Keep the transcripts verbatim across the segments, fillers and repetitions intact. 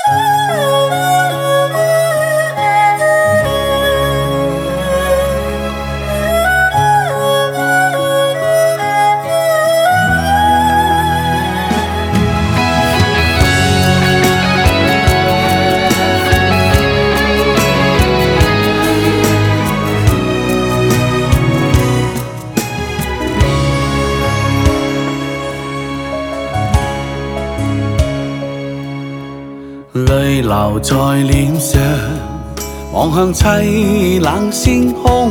淚流在臉上，望向凄冷星空，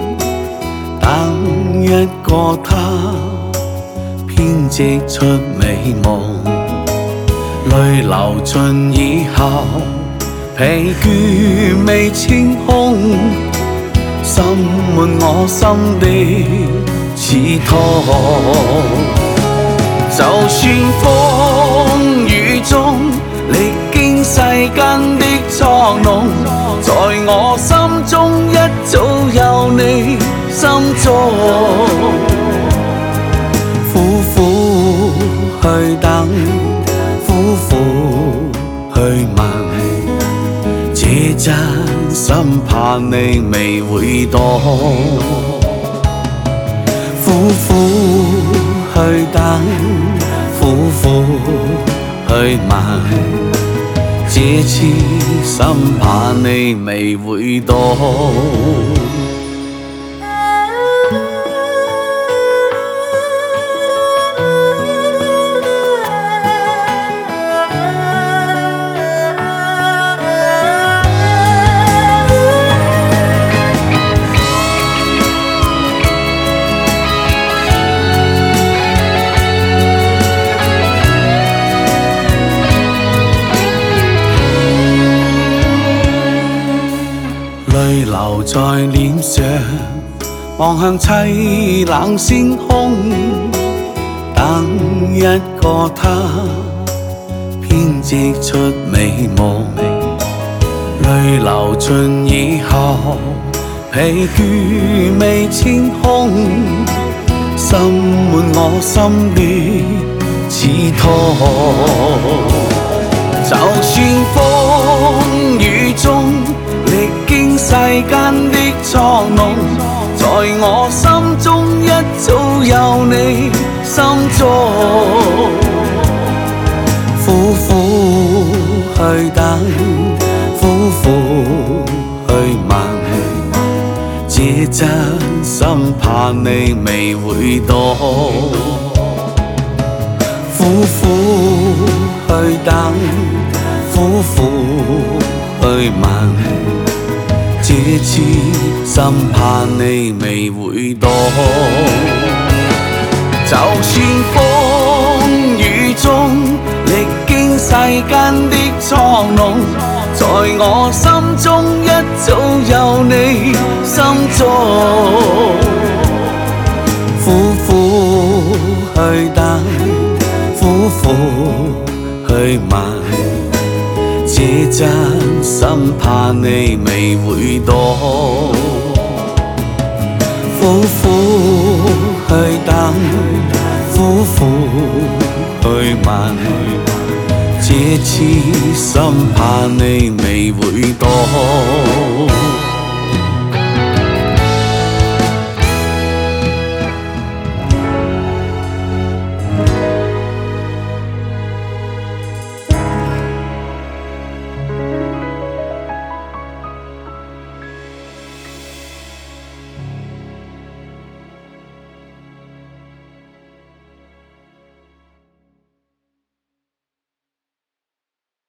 等一個他編織出美夢。淚流盡以後，疲倦未清空，滲滿我心的刺痛。就算風雨中歷經世間的作弄，在我心中一早有你心中。苦苦去等，苦苦去問，這真心怕你未會懂。苦苦去等，苦苦去問，這次心怕你未會懂。淚流在臉上，望向凄冷星空，等一個他編織出美夢。淚流盡以後，疲倦未清空，滲滿我心的刺痛。就算風雨中歷經世間的作弄，在我心中一早有你心中。苦苦去等，苦苦去問，這真心怕你未會懂。苦苦去等，苦苦去問，這次心怕你未會懂。就算風雨中歷經世間的作弄，在我心中一早有你心中。苦苦去等，苦苦去問，這真心怕你未會懂。苦苦去等，苦苦去問，這次心怕你未會懂。